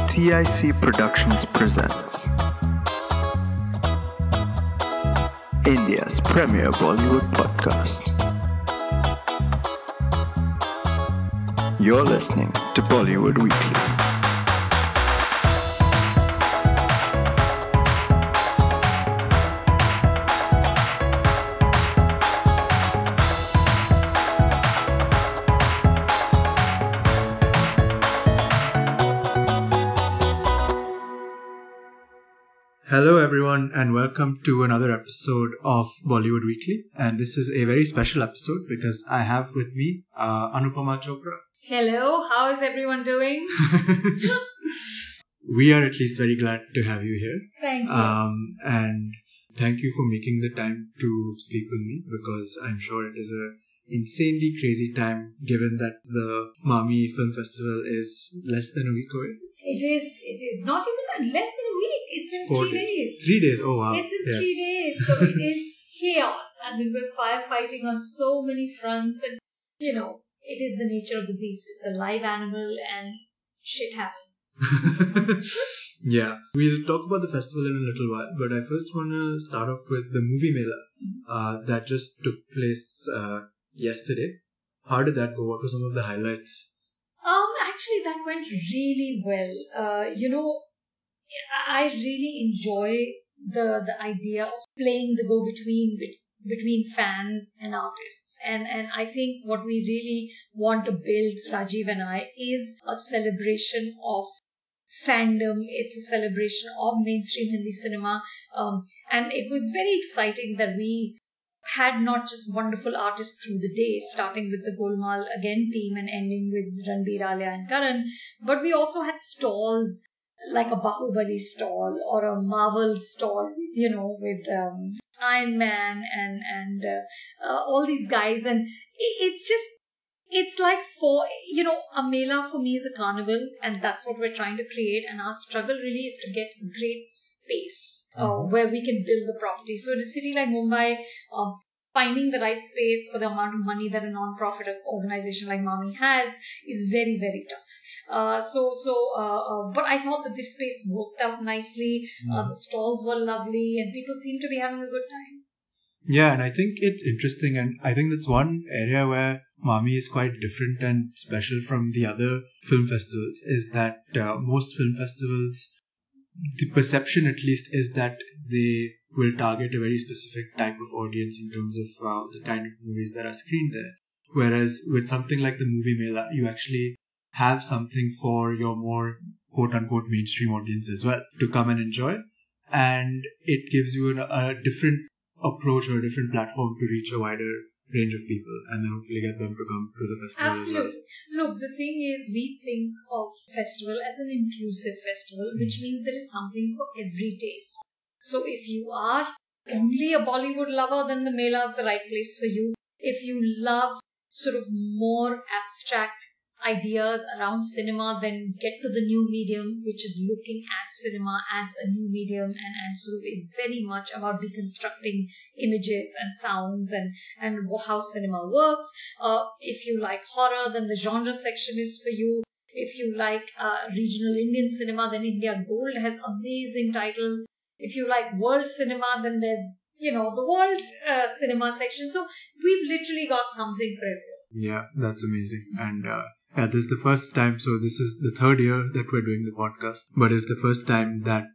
TIC Productions presents India's premier Bollywood podcast. You're listening to Bollywood Weekly. Hello everyone and welcome to another episode of Bollywood Weekly, and this is a very special episode because I have with me Anupama Chopra. Hello, how is everyone doing? We are at least very glad to have you here. Thank you. And thank you for making the time to speak with me, because I'm sure it is a insanely crazy time given that the Mami Film Festival is less than a week away. It is not even less than a week. It's in 4 3 days. 3 days, oh wow. It's in 3 days. So it is chaos. I mean, we're firefighting on so many fronts, and it is the nature of the beast. It's a live animal and shit happens. Yeah, we'll talk about the festival in a little while, but I first want to start off with the movie Mela that just took place yesterday. How did that go? What were some of the highlights? Actually, that went really well. I really enjoy the idea of playing the go-between between fans and artists. And I think what we really want to build, Rajiv and I, is a celebration of fandom. It's a celebration of mainstream Hindi cinema. And it was very exciting that we had not just wonderful artists through the day, starting with the Golmaal Again team and ending with Ranbir, Alia and Karan, but we also had stalls like a Bahubali stall or a Marvel stall, with Iron Man and all these guys. And it's like a Mela for me is a carnival, and that's what we're trying to create. And our struggle really is to get a great space where we can build the property. So in a city like Mumbai, finding the right space for the amount of money that a non-profit organization like Mami has is very, very tough. But I thought that this space worked out nicely. The stalls were lovely, and people seemed to be having a good time. Yeah, and I think it's interesting, and I think that's one area where Mami is quite different and special from the other film festivals, is that most film festivals, the perception at least, is that they will target a very specific type of audience in terms of the kind of movies that are screened there. Whereas with something like the movie Mela, you actually have something for your more quote-unquote mainstream audience as well to come and enjoy. And it gives you a different approach or a different platform to reach a wider range of people, and then hopefully get them to come to the festival. Absolutely. As well. Look, the thing is, we think of festival as an inclusive festival, which means there is something for every taste. So if you are only a Bollywood lover, then the Mela is the right place for you. If you love sort of more abstract ideas around cinema, then get to the new medium, which is looking at cinema as a new medium and sort of is very much about deconstructing images and sounds and how cinema works. If you like horror, then the genre section is for you. If you like regional Indian cinema, then India Gold has amazing titles. If you like world cinema, then there's the world cinema section. So we've literally got something for everyone. Yeah, that's amazing. And this is the first time, so this is the third year that we're doing the podcast, but it's the first time that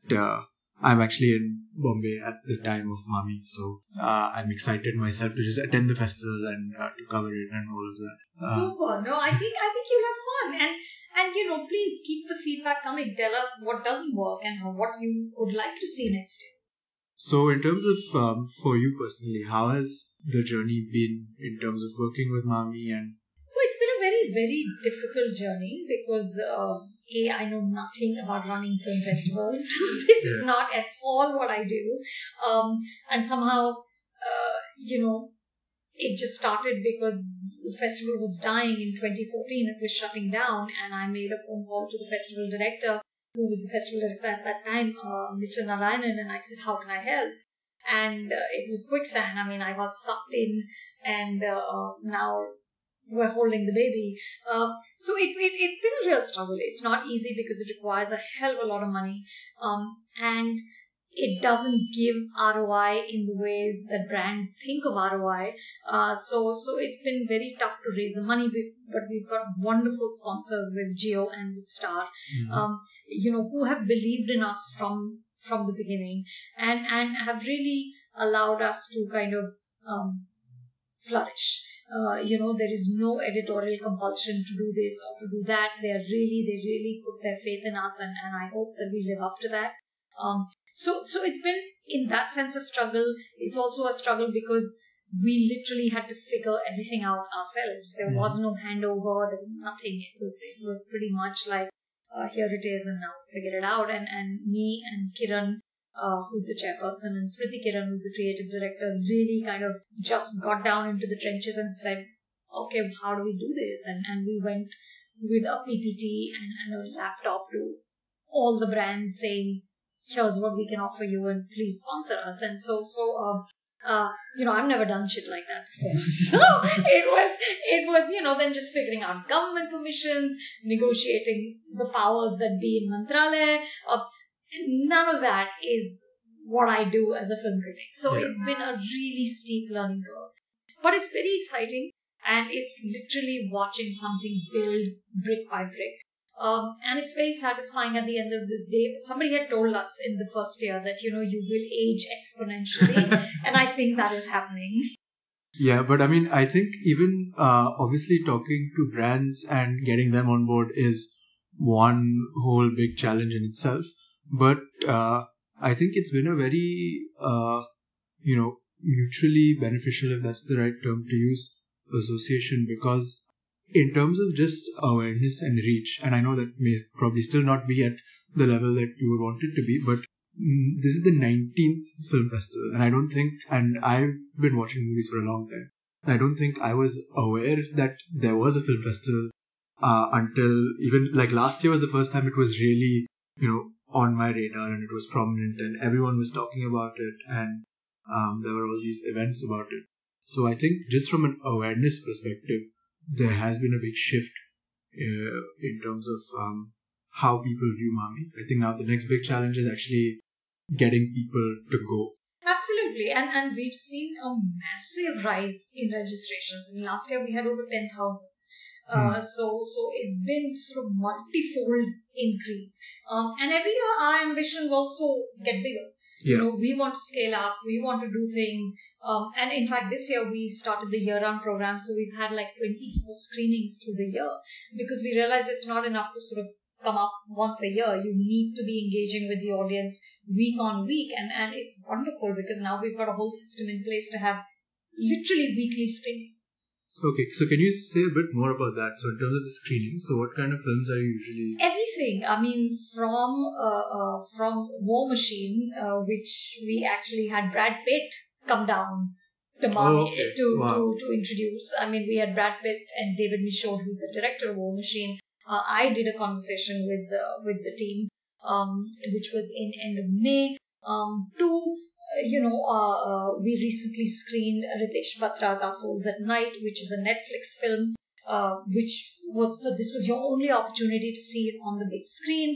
I'm actually in Bombay at the time of Mami. So I'm excited myself to just attend the festival and to cover it and all of that. Super. No, I think you'll have fun. And please keep the feedback coming. Tell us what doesn't work and what you would like to see next year. So in terms of, for you personally, how has the journey been in terms of working with Mami? And it's been a very, very difficult journey because I know nothing about running film festivals. This is not at all what I do. And somehow, it just started because the festival was dying in 2014. It was shutting down, and I made a phone call to the festival director, who was the festival director at that time, Mr. Narayanan, and I said, how can I help? And it was quicksand. I mean, I got sucked in, and now were holding the baby. So it's been a real struggle. It's not easy because it requires a hell of a lot of money, and it doesn't give ROI in the ways that brands think of ROI. So it's been very tough to raise the money, but we've got wonderful sponsors with Geo and with Star, who have believed in us from the beginning and have really allowed us to kind of flourish. There is no editorial compulsion to do this or to do that. They really put their faith in us, and I hope that we live up to that. So it's been, in that sense, a struggle. It's also a struggle because we literally had to figure everything out ourselves. There was no handover. There was nothing. It was pretty much like, here it is, and now figure it out. And me and Kiran, who's the chairperson, and Smriti Kiran, who's the creative director, really kind of just got down into the trenches and said, okay, how do we do this? And we went with a PPT and a laptop to all the brands saying, here's what we can offer you and please sponsor us. And I've never done shit like that before. So it was, then just figuring out government permissions, negotiating the powers that be in Mantralaya. None of that is what I do as a film critic. So It's been a really steep learning curve. But it's very exciting, and it's literally watching something build brick by brick. And it's very satisfying at the end of the day. But somebody had told us in the first year that, you will age exponentially. And I think that is happening. Yeah, but I mean, I think even obviously talking to brands and getting them on board is one whole big challenge in itself. But I think it's been a very, mutually beneficial, if that's the right term to use, association, because in terms of just awareness and reach, and I know that may probably still not be at the level that you would want it to be, but this is the 19th film festival, and I don't think, and I've been watching movies for a long time, and I don't think I was aware that there was a film festival until even like last year was the first time it was really, on my radar, and it was prominent, and everyone was talking about it, and there were all these events about it. So I think just from an awareness perspective, there has been a big shift in terms of how people view Mami. I think now the next big challenge is actually getting people to go. Absolutely. And we've seen a massive rise in registrations. I mean, last year we had over 10,000. So it's been sort of multifold increase. And every year our ambitions also get bigger. Yeah. We want to scale up. We want to do things. And in fact, this year we started the year-round program. So we've had like 24 screenings through the year because we realized it's not enough to sort of come up once a year. You need to be engaging with the audience week on week. And it's wonderful because now we've got a whole system in place to have literally weekly screenings. Okay, so can you say a bit more about that? So in terms of the screening, so what kind of films are you usually? Everything. I mean, from War Machine, which we actually had Brad Pitt come down to Mami to introduce. I mean, we had Brad Pitt and David Michaud, who's the director of War Machine. I did a conversation with the team, which was in end of May. We recently screened Ritesh Batra's Our Souls at Night, which is a Netflix film, this was your only opportunity to see it on the big screen.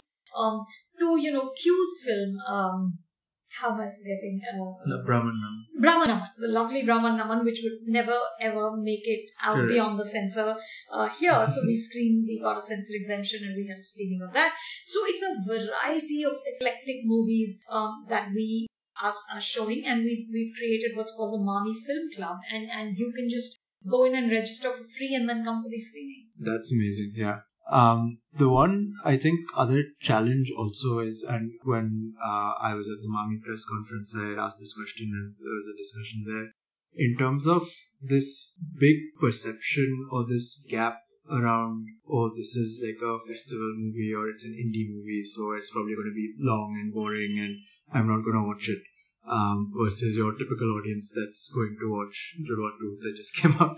Q's film, how am I forgetting? The Brahman Naman. Brahman Naman, the lovely Brahman Naman, which would never ever make it out beyond the censor here. So we got a censor exemption and we had a screening of that. So it's a variety of eclectic movies that we are showing, and we've created what's called the Mami Film Club, and you can just go in and register for free and then come for these screenings. That's amazing, yeah. The one, I think, other challenge also is, and when I was at the Mami press conference, I had asked this question and there was a discussion there, in terms of this big perception or this gap around, this is like a festival movie or it's an indie movie, so it's probably going to be long and boring and I'm not going to watch it. Versus your typical audience that's going to watch Judwaa 2 that just came out.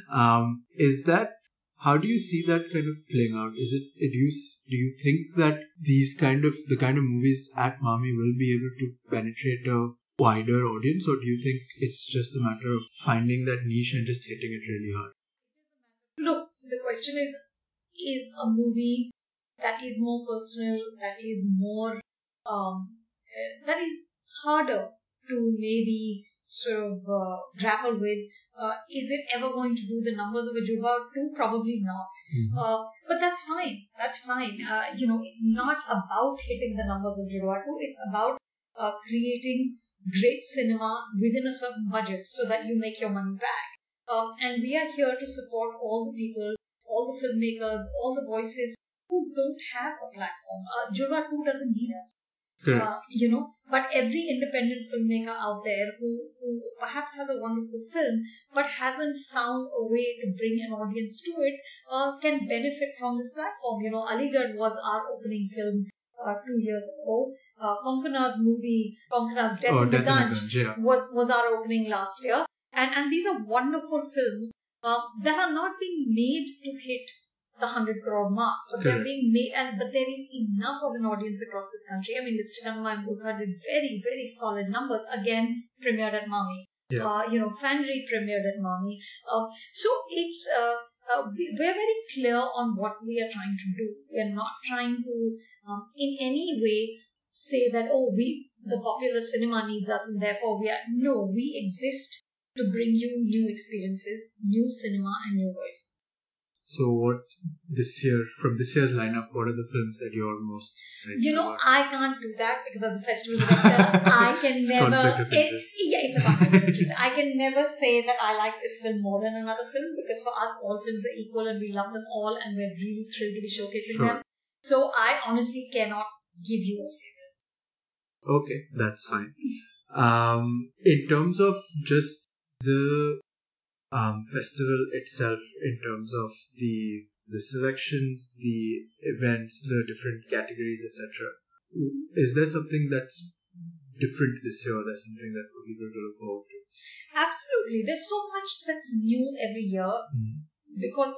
How do you see that kind of playing out? Do you think that the kind of movies at Mami will be able to penetrate a wider audience, or do you think it's just a matter of finding that niche and just hitting it really hard? Look, the question is a movie that is more personal, that is more, that is harder to maybe sort of grapple with. Is it ever going to do the numbers of a Jurba 2? Probably not. But that's fine. That's fine. It's not about hitting the numbers of Jurba 2. It's about creating great cinema within a certain budget so that you make your money back. And we are here to support all the people, all the filmmakers, all the voices who don't have a platform. Jurba 2 doesn't need us. But every independent filmmaker out there who perhaps has a wonderful film but hasn't found a way to bring an audience to it can benefit from this platform. Aligarh was our opening film 2 years ago. Konkana's movie, Konkana's Death in the Ganj, was our opening last year. And these are wonderful films that are not being made to hit the 100 crore mark, but they're being made, but there is enough of an audience across this country. I mean, Lipstick on My Murgha did very, very solid numbers. Again, premiered at Mami. Fanry premiered at Mami. So it's we're very clear on what we are trying to do. We're not trying to in any way say that the popular cinema needs us and therefore we exist to bring you new experiences, new cinema and new voices. So from this year's lineup, what are the films that you're most excited about? I can't do that because as a festival director, I can never. It's a conflict of interest. I can never say that I like this film more than another film because for us, all films are equal and we love them all and we're really thrilled to be showcasing them. So I honestly cannot give you a favorite. Okay, that's fine. In terms of just the festival itself, in terms of the selections, the events, the different categories, etc., is there something that's different this year? There's something that people to look forward to? Absolutely. There's so much that's new every year because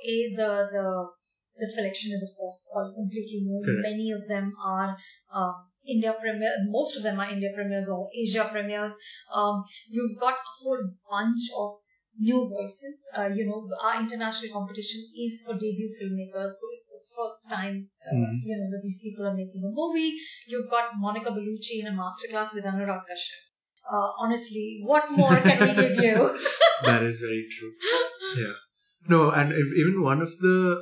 the selection is of course all completely new. Correct. Many of them are India premiere. Most of them are India premieres or Asia premieres. You've got a whole bunch of new voices. Our international competition is for debut filmmakers, so it's the first time that these people are making a movie. You've got Monica Bellucci in a masterclass with Anurag Kashyap. Honestly, what more can we give you? That is very true. Yeah. No, and even one of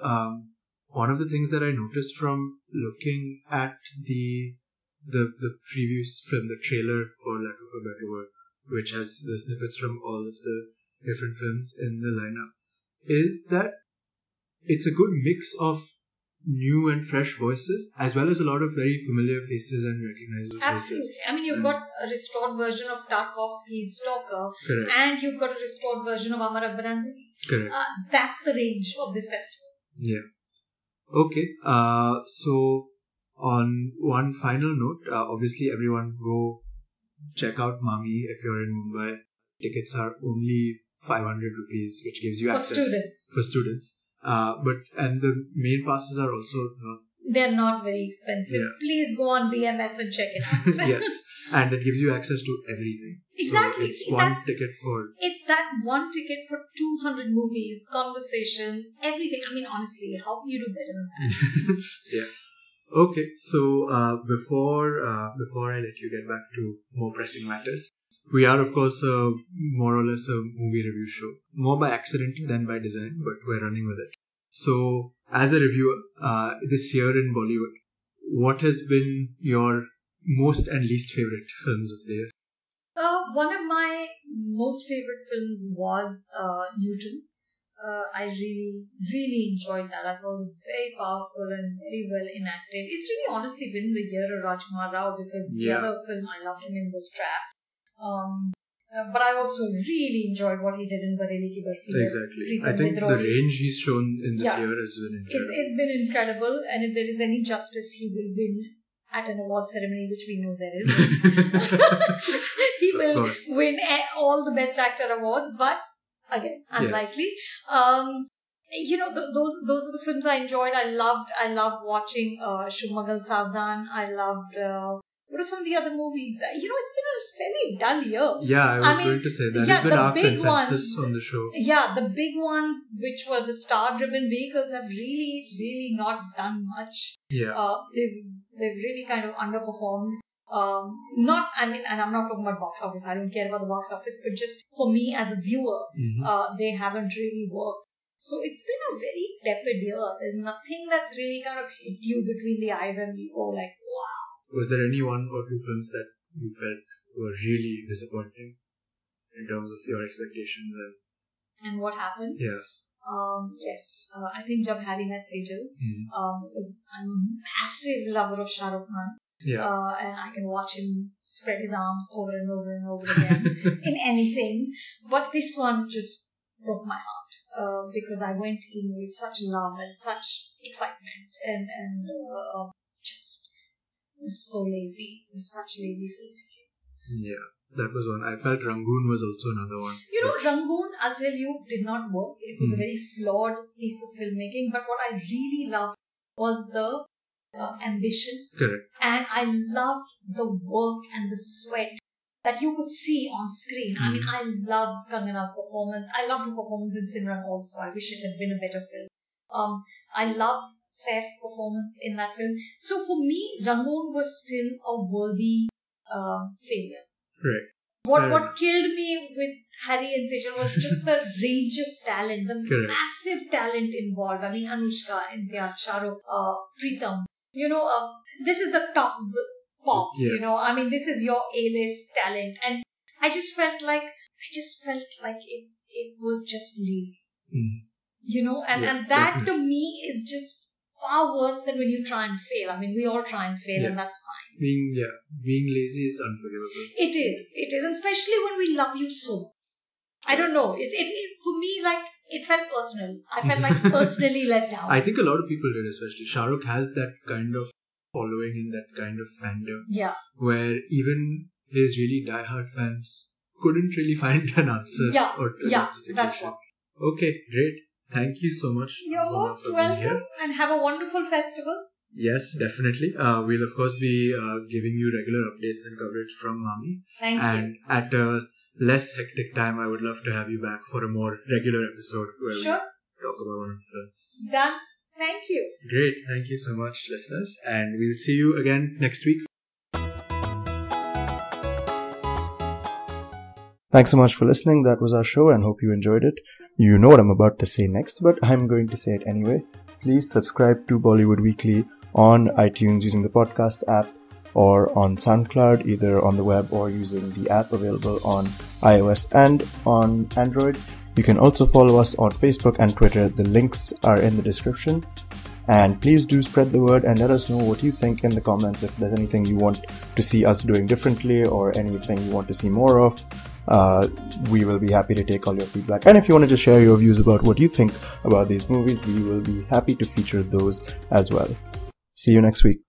the things that I noticed from looking at the previous film, the trailer for Lack of a Better Word, which has the snippets from all of the different films in the lineup, is that it's a good mix of new and fresh voices as well as a lot of very familiar faces and recognizable faces. Absolutely. I mean, you've got a restored version of Tarkovsky's Stalker. Correct. And you've got a restored version of Amar Akbarandini. Correct. That's the range of this festival. Yeah. Okay. So on one final note, obviously everyone go check out Mami if you're in Mumbai. Tickets are only 500 rupees, which gives you access for students. And the main passes are also they're not very expensive. Yeah. Please go on BMS and check it out. Yes, and it gives you access to everything. Exactly. So it's that one ticket for 200 movies, conversations, everything. I mean, honestly, how can you do better than that? Yeah. Okay, so before I let you get back to more pressing matters, we are of course more or less a movie review show, more by accident than by design, but we're running with it. So as a reviewer, this year in Bollywood, what has been your most and least favorite films of the year? One of my most favorite films was Newton. I really, really enjoyed that. I thought it was very powerful and very well enacted. It's really honestly been the year of Rajkumar Rao because the other film I loved him in was Trapped. But I also really enjoyed what he did in Bareli Ki Barfi. Exactly. I think the range he's shown in this year has been incredible. It's been incredible, and if there is any justice, he will win at an award ceremony, which we know there isn't. He will win all the Best Actor awards, but again, unlikely. Yes. Those are the films I enjoyed. I loved watching Shubh Magal Savdhan. I loved what are some of the other movies? It's been a very dull year. Yeah, I was going to say that has been our consensus on the show. Yeah, the big ones, which were the star-driven vehicles, have really, really not done much. Yeah. They've really kind of underperformed. And I'm not talking about box office. I don't care about the box office, but just for me as a viewer, they haven't really worked. So it's been a very tepid year. There's nothing that's really kind of hit you between the eyes and you go like, wow. Was there any one or two films that you felt were really disappointing in terms of your expectations and what happened? Yeah. Yes. I think Jab Harry Met Sejal. Because I'm a massive lover of Shah Rukh Khan. Yeah. And I can watch him spread his arms over and over and over again in anything. But this one just broke my heart because I went in with such love and such excitement and just was so lazy. It was such lazy filmmaking. Yeah, that was one. I felt Rangoon was also another one. Rangoon, I'll tell you, did not work. It was a very flawed piece of filmmaking. But what I really loved was the ambition. Correct. And I loved the work and the sweat that you could see on screen. I mean, I loved Kangana's performance. I loved her performance in Simran also. I wish it had been a better film. I loved Saif's performance in that film. So for me, Rangoon was still a worthy failure. Right. What killed me with Harry and Sejal was just the range of talent, the massive talent involved. I mean, Anushka, Imtiaz, Shah Rukh, Pritam. This is the top pops, I mean, this is your A-list talent. And I just felt like it was just lazy. And that definitely. To me is just far worse than when you try and fail. I mean, we all try and fail and that's fine. Being lazy is unforgivable. It is. And especially when we love you so much. I don't know. For me, like, it felt personal. I felt like personally let down. I think a lot of people did, especially. Shah Rukh has that kind of following and that kind of fandom. Yeah. Where even his really diehard fans couldn't really find an answer or justification. That's what. Okay, great. Thank you so much. You're most welcome and have a wonderful festival. Yes, definitely. We'll of course be giving you regular updates and coverage from Mami. Thank you. And at a less hectic time, I would love to have you back for a more regular episode where we talk about one of the films. Done. Thank you. Great. Thank you so much, listeners. And we'll see you again next week. Thanks so much for listening. That was our show and hope you enjoyed it. You know what I'm about to say next, but I'm going to say it anyway. Please subscribe to Bollywood Weekly on iTunes using the podcast app or on SoundCloud, either on the web or using the app available on iOS and on Android. You can also follow us on Facebook and Twitter. The links are in the description. And please do spread the word and let us know what you think in the comments. If there's anything you want to see us doing differently or anything you want to see more of, we will be happy to take all your feedback. And if you want to just share your views about what you think about these movies, we will be happy to feature those as well. See you next week.